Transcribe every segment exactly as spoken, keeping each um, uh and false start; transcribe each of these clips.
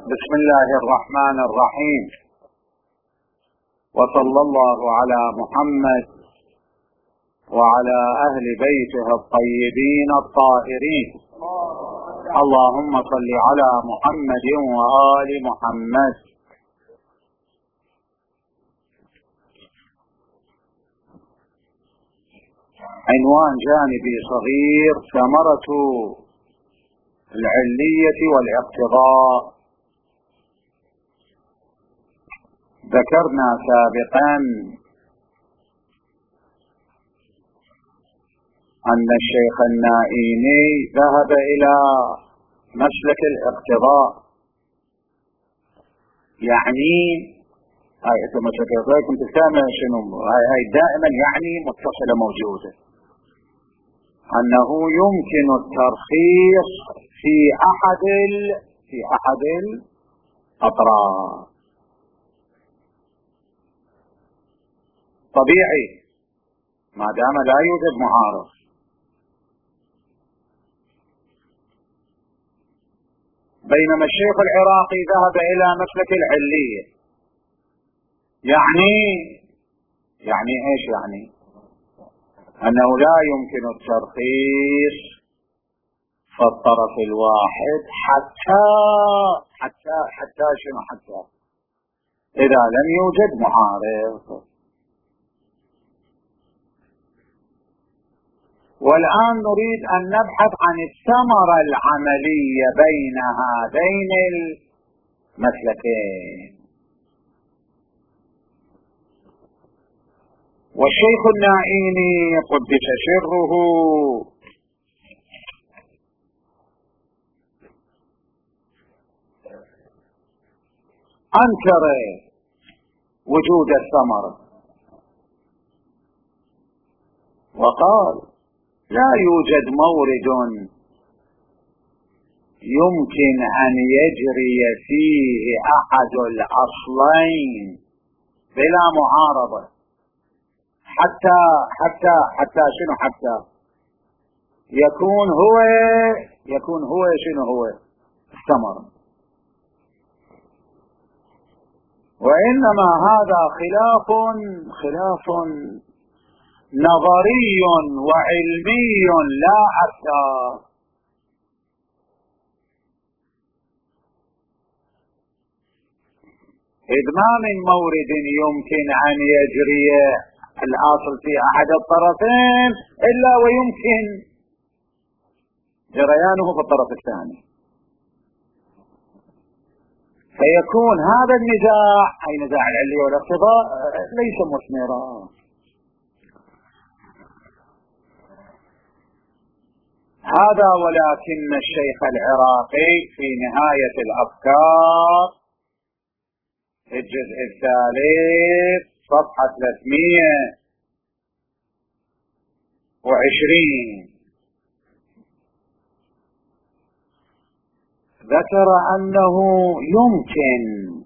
بسم الله الرحمن الرحيم، وصلى الله على محمد وعلى أهل بيته الطيبين الطاهرين. اللهم صل على محمد وآل محمد. عنوان جانبي صغير: ثمرة العلية والاقتضاء. ذكرنا سابقا أن الشيخ النائيني ذهب إلى مسلك الاقتضاء، يعني هاي مسلك الاقتضاء كنت سامع شنو هاي, هاي دائما يعني متصلة موجودة، أنه يمكن الترخيص في أحد في أحد الأطراف. طبيعي ما دام لا يوجد معارض. بينما الشيخ العراقي ذهب إلى مسلك العلية، يعني يعني ايش يعني؟ أنه لا يمكن الترخيص في الطرف الواحد حتى حتى حتى شنو حتى إذا لم يوجد معارض. والآن نريد أن نبحث عن الثمرة العملية بين هذين المسلكين. والشيخ النائيني قدس سره أنكر وجود الثمرة وقال: لا يوجد مورد يمكن أن يجري فيه أحد الأصلين بلا معارضة حتى حتى حتى شنو حتى يكون هو يكون هو شنو هو الثمرة. وإنما هذا خلاف خلاف نظري وعلمي لا أثر. إذ ما من مورد يمكن أن يجري الأصل في أحد الطرفين إلا ويمكن جريانه في الطرف الثاني، فيكون هذا النزاع أي نزاع العلية والاقتضاء ليس مثمرا. هذا ولكن الشيخ العراقي في نهاية الأفكار الجزء الثالث صفحة ثلاثمئة وعشرين ذكر أنه يمكن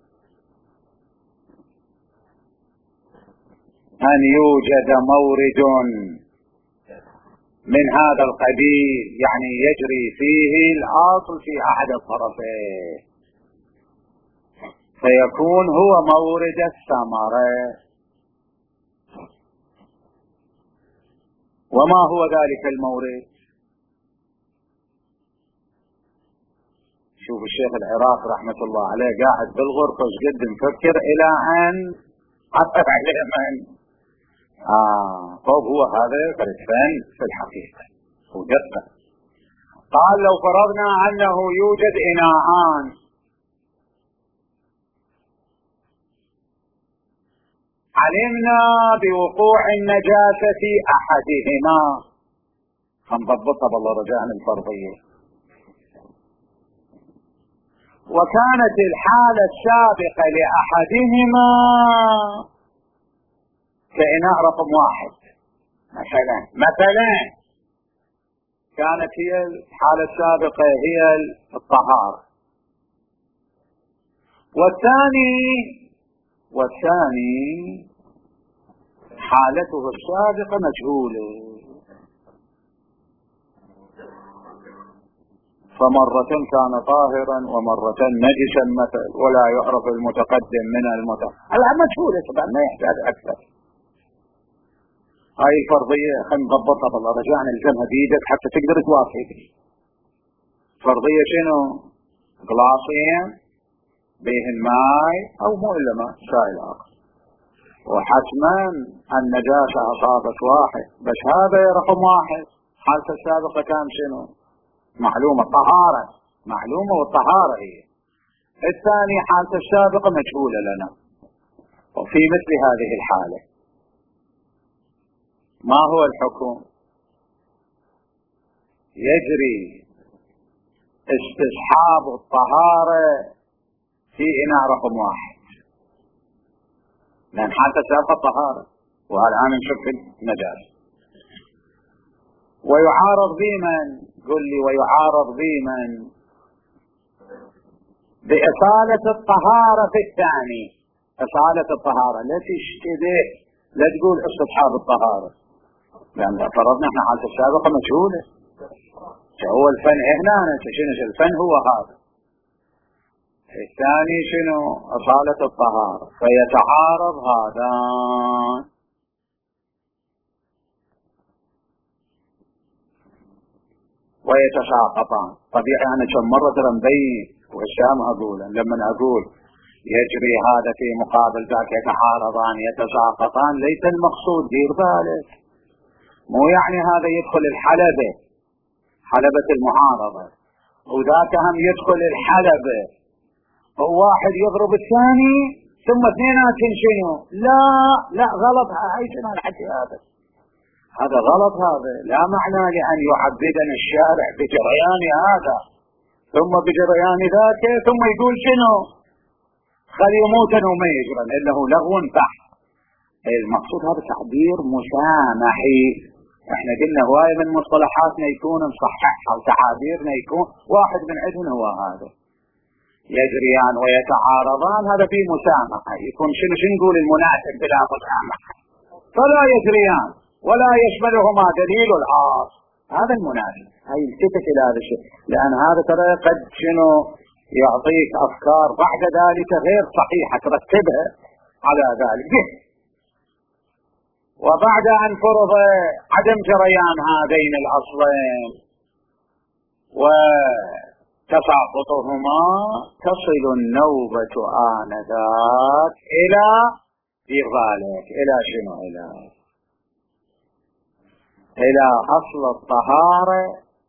أن يوجد مورد من هذا القبيل، يعني يجري فيه الأصل في أحد الطرفين، فيكون هو مورد الثمرة. وما هو ذلك المورد؟ شوف الشيخ العراقي رحمة الله عليه قاعد بالغرفة جد مفكر إلى أن عطف عليه من آه طب هو هذا فرسان في الحقيقة ودقة. قال: لو فرضنا أنه يوجد إناءان علمنا بوقوع النجاسة في أحدهما، هنضبطها بالله رجاء الفرضية، وكانت الحالة السابقة لأحدهما كإناء رقم واحد مثلا مثلا كانت هي الحالة السابقة هي الطهارة، والثاني والثاني حالته السابقة مجهولة، فمرة كان طاهرا ومرة نجسا مثل، ولا يعرف المتقدم من المتأخر. الآن مجهولة طبعا، ما يحتاج أكثر. هاي الفرضية خلينا نضبطها بالله، رجعنا نلزمها بيدك حتى تقدر توافق. فرضية شنو؟ غلاصين بيهن ماي أو مو إلا ماء سائل آخر، وحتما النجاسة أصابت واحد، بس هذا رقم واحد. حالته السابقة كان شنو؟ معلومة طهارة، معلومة والطهارة هي. الثاني حالته السابقة مجهولة لنا. وفي مثل هذه الحالة ما هو الحكم؟ يجري استصحاب الطهارة في إناء رقم واحد، لأن حالته السابقة الطهارة والآن نشوف النجاسة. ويعارض بمن؟ قل لي ويعارض بمن؟ بإصالة الطهارة في الثاني. إصالة الطهارة لا تشتبه، لا تقول استصحاب الطهارة، لأن فرضنا احنا حالة السابقة مجهولة. هو الفن هنا شنو الفن؟ هو هذا. الثاني شنو؟ إصالة الطهارة. فيتعارض هذان. ويتساقطان. طبيعي أنا كم مرة ترى مبين وهالشام أقول لما أقول يجري هذا في مقابل ذاك يتعارضان يتساقطان، ليس المقصود دير بالك، مو يعني هذا يدخل الحلبة، حلبة المعارضة، وذاك هم يدخل الحلبة، وواحد يضرب الثاني ثم اثنيناتهم شنو؟ لا لا غلط. هاي شنو الحكي هذا؟ هذا غلط. هذا لا معنى لأن يعبدنا الشارع بجريان هذا ثم بجريان ذاك ثم يقول شنو؟ خلي يموتن وما يجرن، إنه لغو بحت. المقصود هذا تعبير مسامحي. احنا قلنا هواية من مصطلحاتنا يكون مصححها وتعابيرنا يكون واحد من عندنا هو هذا. يجريان ويتعارضان هذا فيه مسامحة، يكون شنو شنو نقول المناسب بلا مسامحة؟ فلا يجريان ولا يشملهما دليل العاص، هذا المناسب. هاي التفت إلى هذا الشيء، لأن هذا ترى قد شنو يعطيك أفكار بعد ذلك غير صحيحة ترتبها على ذلك. وبعد أن فرض عدم جريان هذين الأصلين وتساقطهما تصل النوبة آنذاك إلى ذلك إلى شنو؟ إلى إلى أصل الطهارة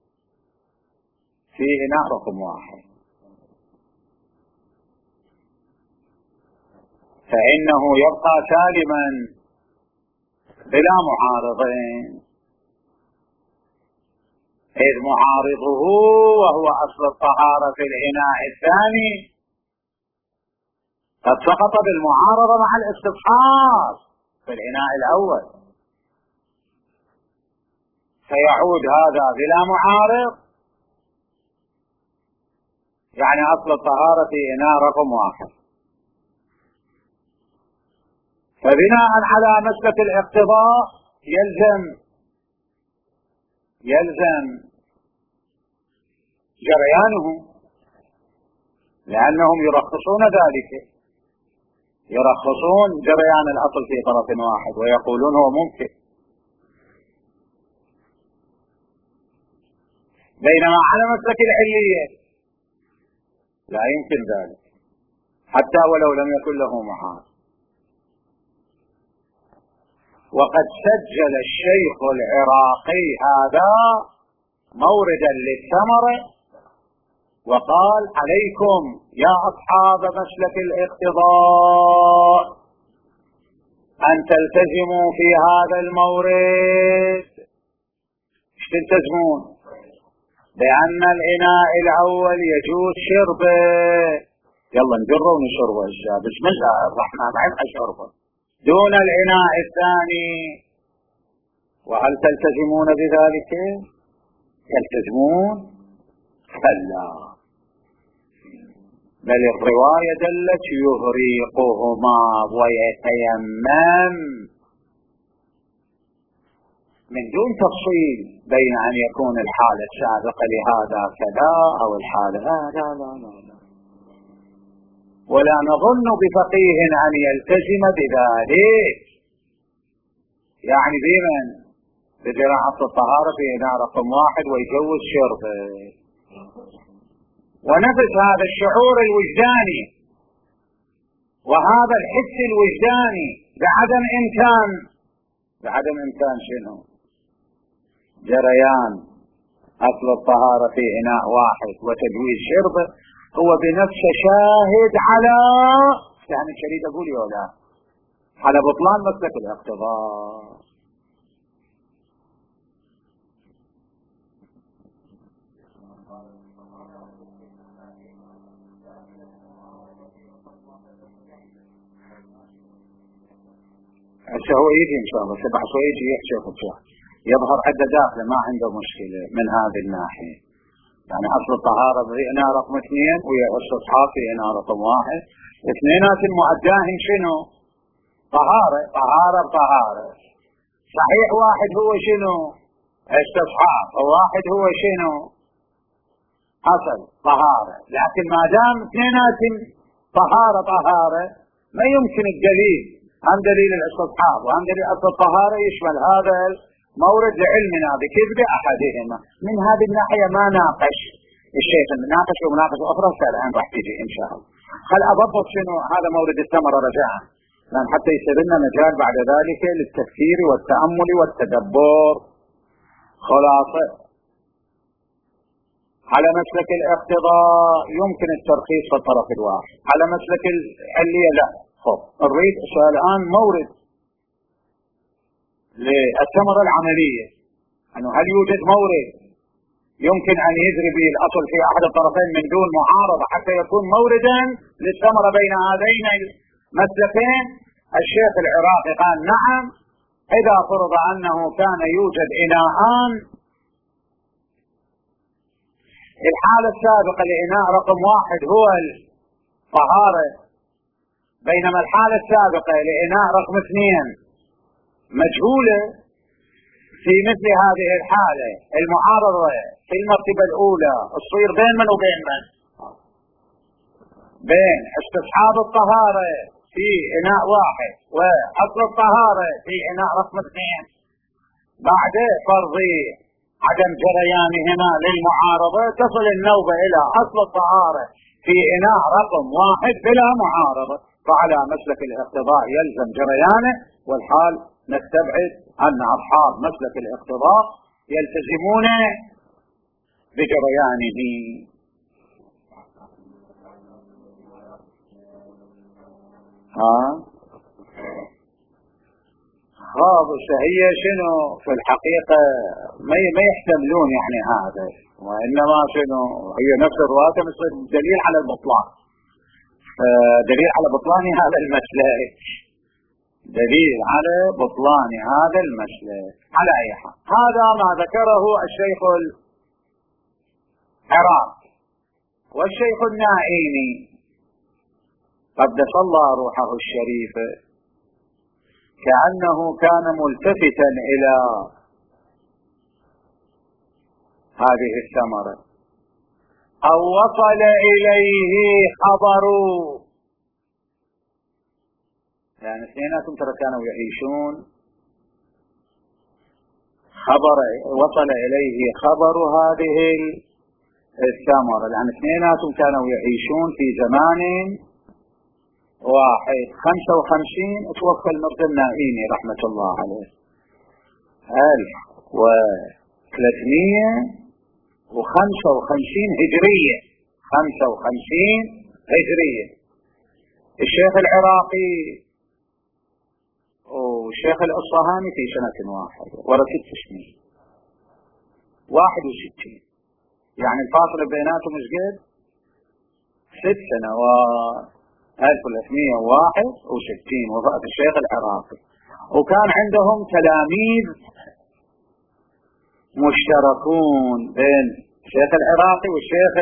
في إناء رقم واحد، فإنه يبقى سالما بلا معارضين، إذ معارضه وهو أصل الطهارة في الإناء الثاني قد سقط بالمعارضة مع الاستصحاب في الإناء الأول، فيعود هذا بلا معارض، يعني أصل الطهارة في إناء رقم واحد. فبناء على مسلك الاقتضاء يلزم يلزم جريانه، لأنهم يرخصون ذلك، يرخصون جريان الأصل في طرف واحد ويقولون هو ممكن، بينما على مسلك العلية لا يمكن ذلك حتى ولو لم يكن له محال. وقد سجل الشيخ العراقي هذا موردا للثمرة وقال: عليكم يا أصحاب مسلك الاقتضاء أن تلتزموا في هذا المورد. ايش تلتزمون؟ بأن الإناء الأول يجوز شربه، يلا نجره ونشربه الشاب بسم الله الرحمن الرحيم شربه، دون الإناء الثاني. وهل تلتزمون بذلك؟ تلتزمون؟ كلا، بل الرواية دلت يغريقهما ويتيمم. من دون تفصيل بين أن يكون الحالة السابقة لهذا كذا أو الحالة لا لا لا لا, لا. ولا نظن بفقيه أن يلتزم بذلك، يعني بمن بجراحة الطهارة في إناء رقم واحد ويجوز شربه، ونفس هذا الشعور الوجداني وهذا الحس الوجداني بعدم إمكان بعدم إمكان شنو؟ جريان أصل الطهارة في إناء واحد وتجويز شربه هو بنفسه شاهد على، يعني شريط أقول يولا على بطلان مسلك الاقتضاء. هسه هو يجي ان شاء الله سبع شوي يجي يحكي خطوة يظهر عنده داخله ما عنده مشكلة من هذه الناحية، يعني اصل الطهارة في إناء رقم اثنين ويا استصحاب في إناء رقم واحد، اثنينات المعداهم شنو؟ طهارة طهارة طهارة، صحيح واحد هو شنو؟ استصحاب، وواحد هو شنو؟ اصل طهارة، لكن ما دام اثنينات طهارة طهارة ما يمكن الدليل عن دليل الاستصحاب وعن دليل اصل الطهارة يشمل هذا المورد لعلمنا بكذب احدهما. من هذه الناحية ما ناقش الشيخ، ناقش ومناقشه اخرى الان راح تيجي ان شاء الله. خل اضبط شنو هذا مورد الثمرة رجاء، لان حتى يصير لنا مجال بعد ذلك للتفكير والتأمل والتدبر. خلاصة على مسلك الاقتضاء يمكن الترخيص في الطرف الواحد، على مسلك الحلية لا. خب نريد الآن مورد للثمرة العملية، أنه هل يوجد مورد يمكن أن يجري به الأصل في أحد الطرفين من دون معارضة حتى يكون موردا للثمرة بين هذين المسلكين؟ الشيخ العراقي قال نعم، إذا فرض أنه كان يوجد إناءان، الحالة السابقة لإناء رقم واحد هو الطهارة، بينما الحالة السابقة لإناء رقم اثنين مجهولة، في مثل هذه الحالة المعارضة في المرتبة الأولى تصير بين من وبين من؟ بين استصحاب الطهارة في إناء واحد وأصل الطهارة في إناء رقم اثنين، بعد فرض عدم جريانهما للمعارضة تصل النوبة إلى أصل الطهارة في إناء رقم واحد بلا معارضة، فعلى مسلك الاقتضاء يلزم جريانه، والحال نستبعد أن أصحاب مسلك الاقتضاء يلتزمون بجريانه. ها خاضش هي شنو في الحقيقة ما يحتملون يعني هذا، وإنما شنو هي نفس الرواية مثل دليل على البطلان، دليل على بطلان هذا المسلك، دليل على بطلان هذا المسلك. على أي حال هذا ما ذكره الشيخ العراقي والشيخ النائيني قدس الله روحه الشريفة، كأنه كان ملتفتا إلى هذه الثمرة أو وصل إليه خبر، يعني اثنيناتهم ترى كانوا يعيشون خبر، وصل إليه خبر هذه الثمرة، لأن اثنيناتهم كانوا يعيشون في زمان واحد. خمسة وخمسين توفى المرضى النائيني رحمة الله عليه، ألف وثلاثمية وخمسة وخمسين هجرية، خمسة وخمسين هجرية. الشيخ العراقي والشيخ الأصفهاني في سنة واحدة ورا ست سنين، واحد وستين، يعني الفاصلة بيناتهم ايش قد؟ ست سنوات، ألف وثلاثمية وواحد وستين وفاة الشيخ العراقي. وكان عندهم تلاميذ مشتركون بين الشيخ العراقي والشيخ،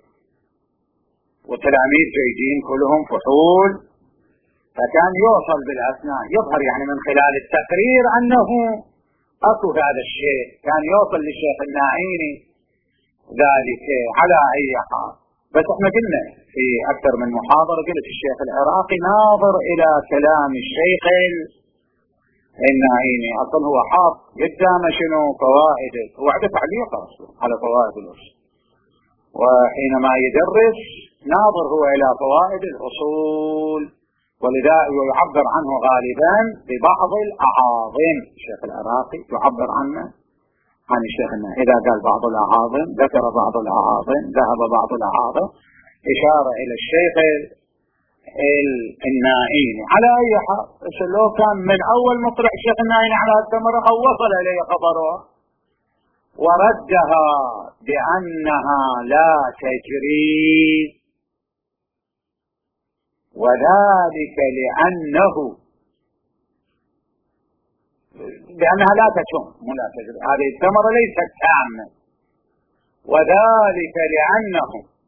وتلاميذ جيدين كلهم فحول، فكان يوصل بالأسنان، يظهر يعني من خلال التقرير أنه اكو هذا الشيء كان يوصل للشيخ الناعيني ذلك على اي حال. بس احنا قلنا في اكثر من محاضرة، قلت الشيخ العراقي ناظر الى كلام الشيخ الناعيني، اصلا هو حاط قدامه شنو فوائد، هو عنده تعليق على فوائد الاصول، وحينما يدرس ناظر هو الى فوائد الاصول، ولذا يعبر عنه غالبا ببعض الاعاظم. الشيخ العراقي يعبر عنه عن الشيخ الناعيني، اذا قال بعض الاعاظم ذكر بعض الاعاظم، ذهب بعض الاعاظم، اشاره الى الشيخ الناعيني. على اي حال لو كان من اول مطلع الشيخ الناعيني على الثمرة او وصل اليه خبره وردها بانها لا تجري، وذلك لانه لانها لا تتم، مو لا تجري، هذه الثمرة ليست تامة، وذلك لانه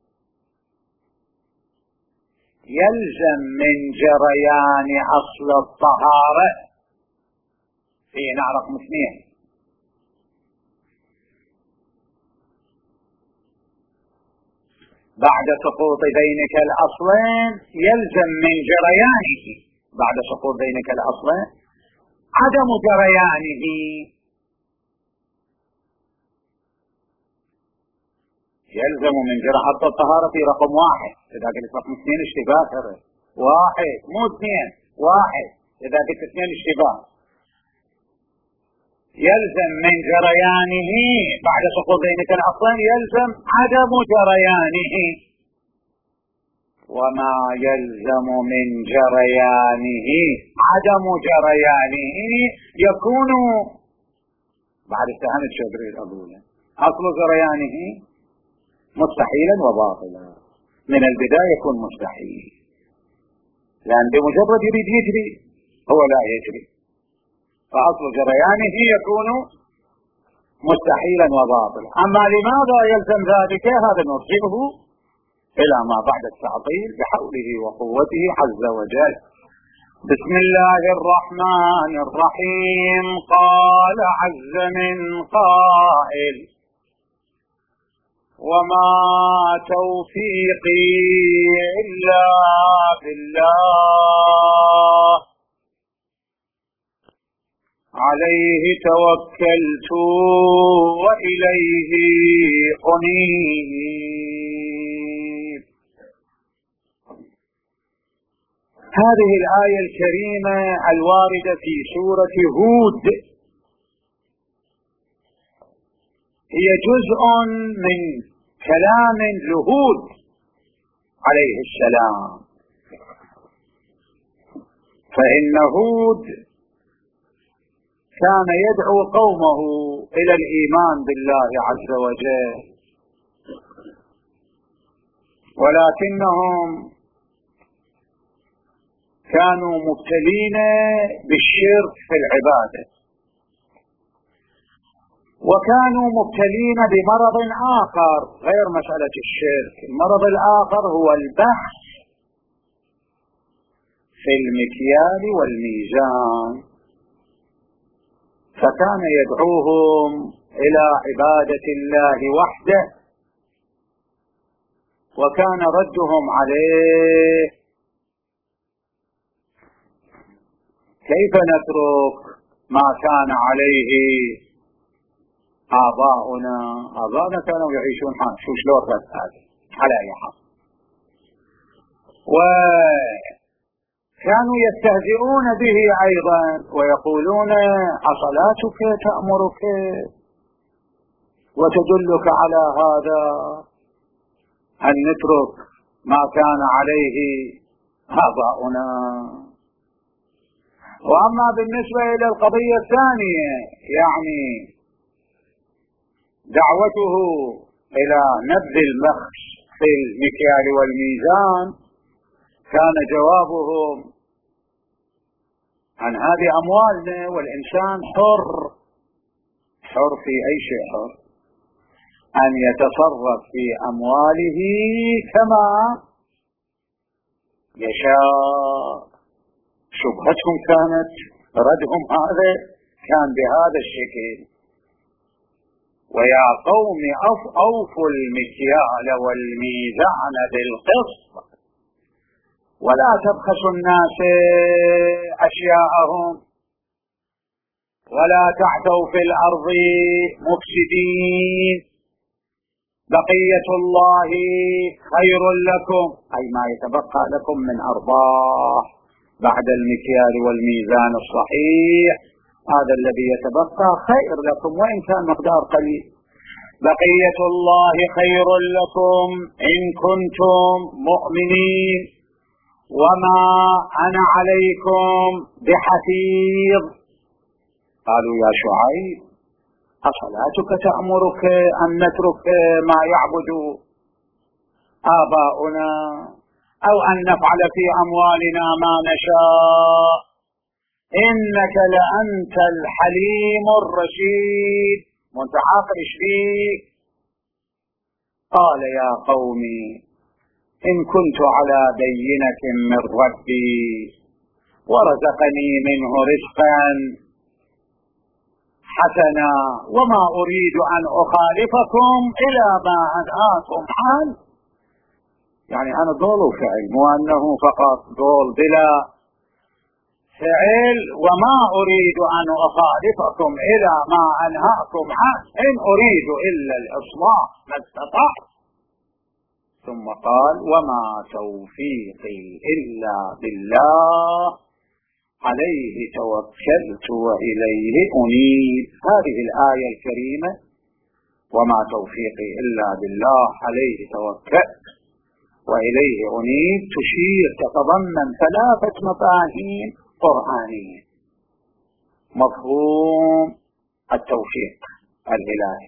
يلزم من جريان أصل الطهارة في نعرف اثنين، بعد سقوط ذينك الأصلين يلزم من جريانه، بعد سقوط ذينك الأصلين عدم جريانه. يلزم من جرى حتى الطهارة في رقم واحد، إذا قلت رقم اثنين اشتباه، واحد مو اثنين، واحد إذا قلت اثنين اشتباه. يلزم من جريانه بعد سقوط ذينك الأصلين يلزم عدم جريانه، وما يلزم من جريانه عدم جريانه يكون بعد استهانة الشبري الأولى أصل جريانه مستحيلا وباطلا، من البداية يكون مستحيل، لأن بمجرد يريد يجري هو لا يجري، فأصل جريانه يكون مستحيلا وباطلا. أما لماذا يلزم ذلك هذا نرجعه إلى ما بعد التعطيل بحوله وقوته عز وجل. بسم الله الرحمن الرحيم. قال عز من قائل: وما توفيقي إلا بالله عليه توكلت وإليه أنيب. هذه الآية الكريمة الواردة في سورة هود هي جزء من كلام لهود عليه السلام، فإن هود كان يدعو قومه إلى الإيمان بالله عز وجل، ولكنهم كانوا مبتلين بالشرك في العبادة، وكانوا مبتلين بمرض آخر غير مسألة الشرك. المرض الآخر هو البحث في المكيال والميزان، فكان يدعوهم إلى عبادة الله وحده، وكان ردهم عليه: كيف نترك ما كان عليه آباؤنا؟ آباؤنا كانوا يعيشون حال شو شلون رد هذا على أي حال، وكانوا يستهزئون به أيضا ويقولون: أصلاتك تأمرك وتدلك على هذا أن نترك ما كان عليه آباؤنا. وأما بالنسبة إلى القضية الثانية، يعني دعوته إلى نبذ المخس في المكيال والميزان، كان جوابهم: عن هذه أموالنا، والإنسان حر، حر في أي شيء، حر أن يتصرف في أمواله كما يشاء. شبهتهم كانت ردهم هذا كان بهذا الشكل: ويا قوم أوفوا المكيال والميزان بالقسط ولا تبخسوا الناس أشياءهم ولا تعثوا في الأرض مفسدين، بقية الله خير لكم، أي ما يتبقى لكم من أرباح بعد المكيال والميزان الصحيح، هذا الذي يتبقى خير لكم وإن كان مقدار قليل. بقية الله خير لكم إن كنتم مؤمنين وما أنا عليكم بحفيظ. قالوا: يا شعيب، أصلاتك تأمرك أن نترك ما يعبد آباؤنا أو أن نفعل في أموالنا ما نشاء، إنك لأنت الحليم الرشيد، وانت عاقل ايش فيك؟ قال: يا قومي إن كنت على بينة من ربي ورزقني منه رزقا حسنا وما أريد أن أخالفكم إلى ما أنهاكم عنه. يعني أنا ضول وفعل، مو أنه فقط ضول بلا فعل. وما أريد أن أخالفكم إلى ما أنهاكم عنه إن أريد إلا الإصلاح ما استطعت. ثم قال: وما توفيقي إلا بالله عليه توكلت وإليه أنيب. هذه الآية الكريمة: وما توفيقي إلا بالله عليه توكلت وإليه أنيب، تشير تتضمن ثلاثة مفاهيم قرآنية: مفهوم التوفيق الإلهي،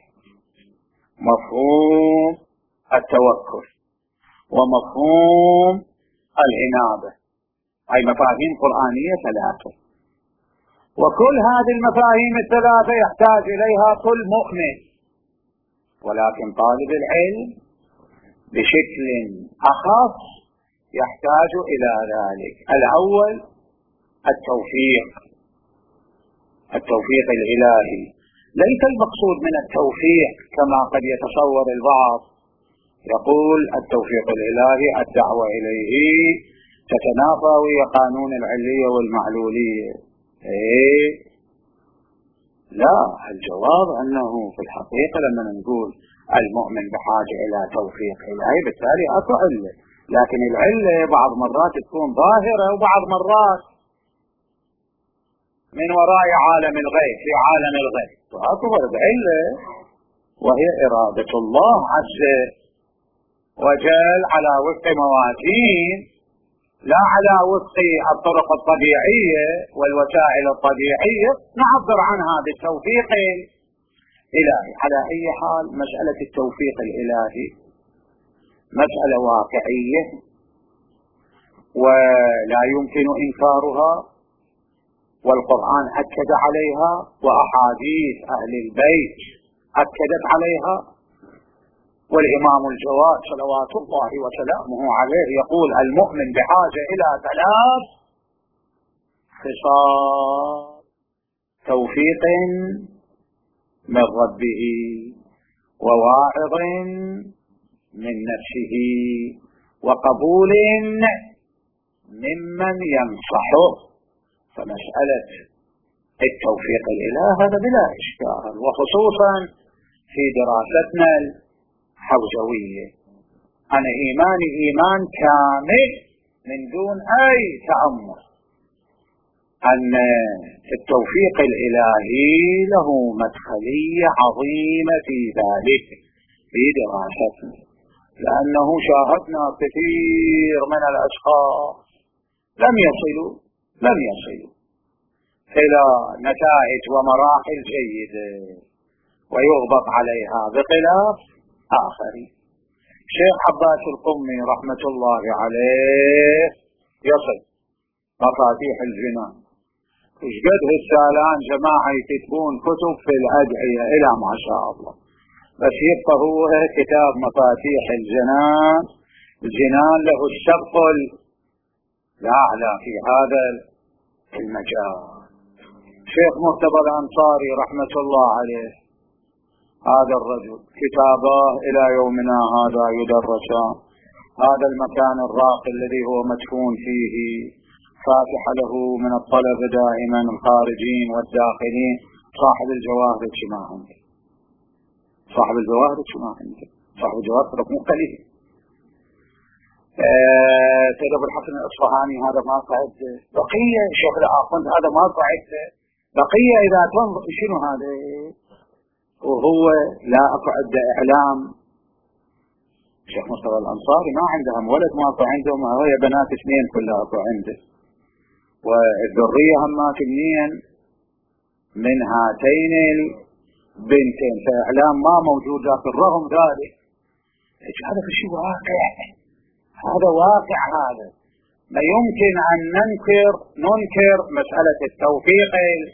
مفهوم التوكل، ومفهوم العنابة. أي مفاهيم قرآنية ثلاثة، وكل هذه المفاهيم الثلاثة يحتاج إليها كل مؤمن، ولكن طالب العلم بشكل أخص يحتاج إلى ذلك. الأول التوفيق، التوفيق الإلهي. ليس المقصود من التوفيق كما قد يتصور البعض، يقول التوفيق الإلهي الدعوة إليه تتنافى ويا قانون العلية والمعلولية. إيه؟ لا، الجواب أنه في الحقيقة لما نقول المؤمن بحاجة إلى توفيق إلهي بالتالي أكو علة، لكن العلة بعض مرات تكون ظاهرة وبعض مرات من وراء عالم الغيب في عالم الغيب، وأكبر علة وهي إرادة الله عز وجل على وفق موازين، لا على وفق الطرق الطبيعية والوسائل الطبيعية نعبر عنها بالتوفيق الإلهي. على أي حال مسألة التوفيق الإلهي مسألة واقعية ولا يمكن إنكارها، والقرآن أكد عليها وأحاديث أهل البيت أكدت عليها. والإمام الجواد صلوات الله وسلامه عليه يقول: المؤمن بحاجة إلى ثلاث خصال: توفيق من ربه، وواعظ من نفسه، وقبول ممن ينصحه. فمسألة التوفيق الإله هذا بلا إشكال، وخصوصا في دراستنا الحوزوية. أنا إيماني إيمان كامل من دون أي تأمل أن التوفيق الإلهي له مدخلية عظيمة في ذلك في دراستنا، لأنه شاهدنا كثير من الأشخاص لم يصلوا لم يصلوا إلى نتائج ومراحل جيدة ويغبط عليها بخلاف آخرين. شيخ عباس القمي رحمة الله عليه يصل مفاتيح الجنان، ايش قد هالسالان جماعة يكتبون كتب في الأدعية إلى ما شاء الله، بس يبقى هو كتاب مفاتيح الجنان الجنان له السبق الأعلى في هذا المجال. شيخ مرتضى الأنصاري رحمة الله عليه، هذا الرجل كتاباه إلى يومنا هذا يدرسان. هذا المكان الراقي الذي هو مدفون فيه فاتح له من الطلبة دائما الخارجين والداخلين. صاحب الجواهر ما عنده، صاحب الجواهر ما عنده، صاحب الجواهر مختلف. آه سيد أبو الحسن الأصفهاني هذا ما صعد بقية. الشيخ الآخوند هذا ما صعد بقية. إذا تنظر شنو هذا، وهو لا أكو عنده إعلام. الشيخ مرتضى الأنصاري ما عندهم ولد، ما أكو عندهم هي بنات اثنين كلها أكو عنده، والذرية همات اثنين من هاتين البنتين، فإعلام ما موجود. لكن رغم ذلك هذا شيء واقع، هذا واقع. هذا ما يمكن أن ننكر ننكر مسألة التوفيق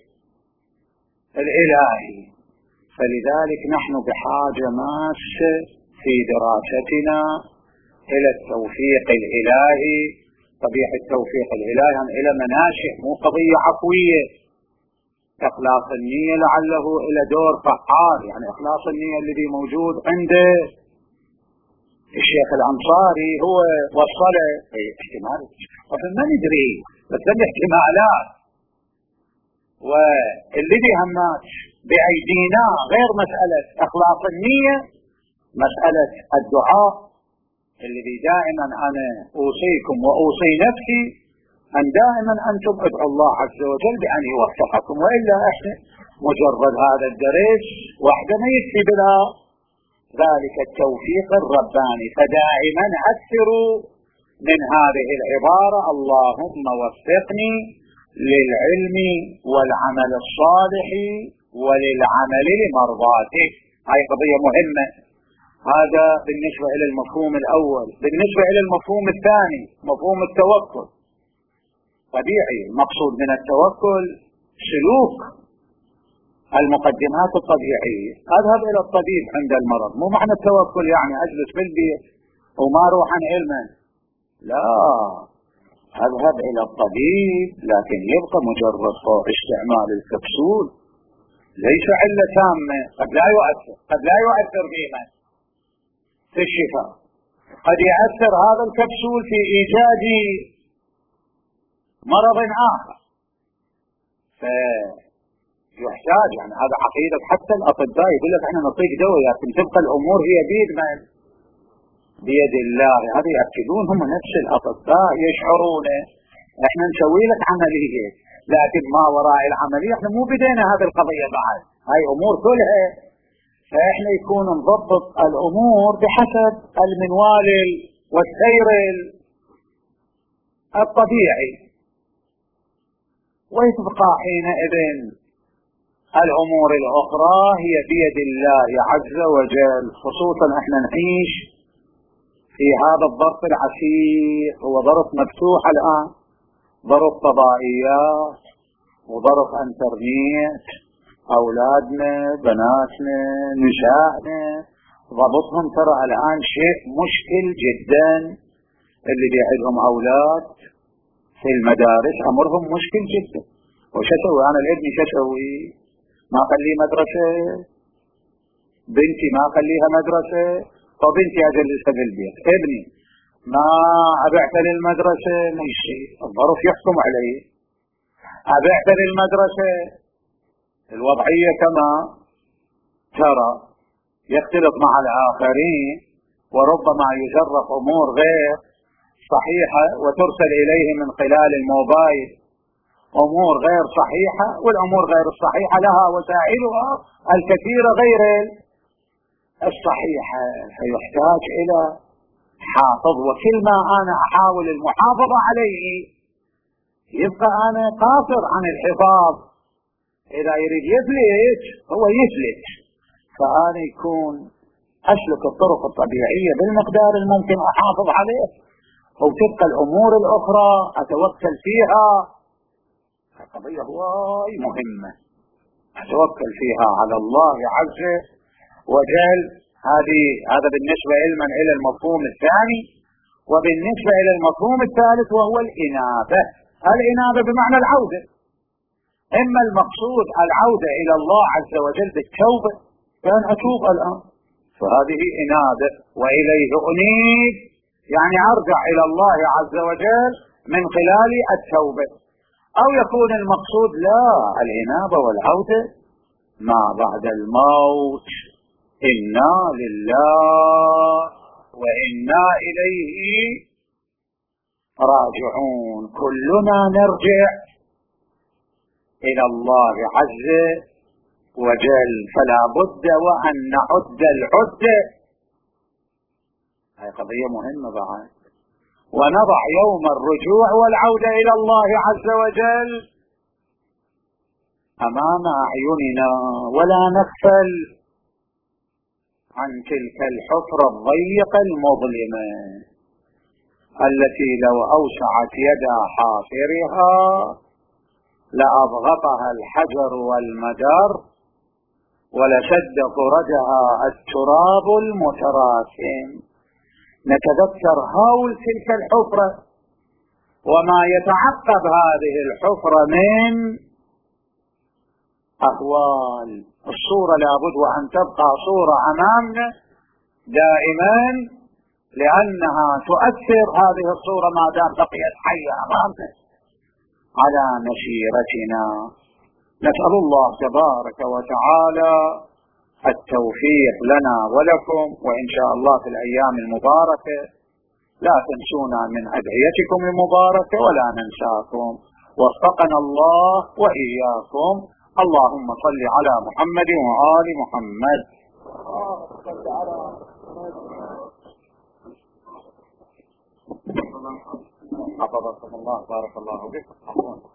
الإلهي. فلذلك نحن بحاجة ماسة في دراستنا إلى التوفيق الإلهي. طبيعة التوفيق الإلهي يعني إلى مناشئ، مو قضية عفوية. إخلاص النية لعله إلى دور فعال، يعني إخلاص النية الذي موجود عند الشيخ الأنصاري هو وصل احتمال، وما ندري بس الاحتمالات. والذي همات بأيدينا غير مسألة إخلاص النية، مسألة الدعاء الذي دائما أنا أوصيكم وأوصي نفسي أن دائما أنتم ادعوا الله عز وجل بأن يوفقكم. وإلا إحنا مجرد هذا الدرس وحده ما يكفي بلا ذلك التوفيق الرباني. فدائما أكثروا من هذه العبارة: اللهم وفقني للعلم والعمل الصالح وللعمل لمرضاتك. هاي قضية مهمة. هذا بالنسبة إلى المفهوم الأول. بالنسبة إلى المفهوم الثاني، مفهوم التوكل. طبيعي المقصود من التوكل سلوك المقدمات الطبيعية. أذهب إلى الطبيب عند المرض، مو معنى التوكل يعني أجلس في البيت وما أروح عن علما، لا، أذهب إلى الطبيب لكن يبقى مجرد استعمال الكبسول ليس علة تامة. قد لا يؤثر، قد لا يؤثر فيما في الشفاء، قد يؤثر هذا الكبسول في إيجاد مرض آخر. فيحتاج يعني هذا عقيدة حتى الأطباء يقول لك احنا نعطيك دواء لكن تبقى الأمور هي بيد من؟ بيد الله. هذا يأكدون هم نفس الأطباء، يشعرون احنا نسوي لك عملية لكن ما وراء العملية احنا مو بدينا هذه القضية بعد، هاي أمور كلها. فاحنا يكون نضبط الأمور بحسب المنوال والسير الطبيعي، ويتبقى حينئذ الأمور الأخرى هي بيد الله عز وجل. خصوصا احنا نعيش في هذا الظرف العسير، هو ظرف مفتوح الآن، ظرف فضائيات وظرف انترنت. أولادنا بناتنا نسائنا ضبطهم ترى الآن شيء مشكل جدا. اللي بيعدهم أولاد في المدارس أمرهم مشكل جدا. وش أسوي أنا لابني؟ شو أسوي؟ ما أخليه مدرسة؟ بنتي ما أخليها مدرسة؟ وبنتي أجلسها في البيت. ابني ما أبعث للمدرسة؟ ما يصير، الظرف يحكم عليه. أبعث للمدرسة؟ الوضعية كما ترى يختلط مع الآخرين، وربما يجرب أمور غير صحيحة وترسل إليه من خلال الموبايل أمور غير صحيحة، والأمور غير الصحيحة لها وسائلها الكثيرة غير الصحيحة. فيحتاج إلى حافظ، وكل ما أنا أحاول المحافظة عليه يبقى أنا قاصر عن الحفاظ. إذا يريد يفلت هو يفلت، فأنا يكون أسلك الطرق الطبيعية بالمقدار الممكن أحافظ عليه، وتبقى الأمور الأخرى أتوكل فيها. القضية هواي مهمة، أتوكل فيها على الله عز وجل. هذه هذا بالنسبة علما إلى المفهوم الثاني. وبالنسبة إلى المفهوم الثالث وهو الإنابة. الإنابة بمعنى العودة. إما المقصود العودة إلى الله عز وجل بالتوبة، كان أتوب الآن فهذه إنابة، وإليه أنيب يعني أرجع إلى الله عز وجل من خلال التوبة. أو يكون المقصود لا، الإنابة والعودة ما بعد الموت، إنا لله وإنا إليه راجعون، كلنا نرجع إلى الله عز وجل، فلا بد وأن نعد العدة. هذه قضية مهمة بعد، ونضع يوم الرجوع والعودة إلى الله عز وجل أمام أعيننا، ولا نغفل عن تلك الحفرة الضيقة المظلمة التي لو أوسعت يد حافرها لأضغطها الحجر والمدر ولشد خرجها التراب المتراكم. نتذكر هول تلك الحفرة وما يتعقب هذه الحفرة من أهوال. الصورة لابد وأن تبقى صورة أمامنا دائما، لأنها تؤثر هذه الصورة ما دام بقيت حية أمامنا على مسيرتنا. نسأل الله تبارك وتعالى التوفيق لنا ولكم، وإن شاء الله في الأيام المباركة لا تنسونا من أدعيتكم المباركة ولا ننساكم، وفقنا الله وإياكم. اللهم صل على محمد وآل محمد. حفظكم الله، بارك الله بكم.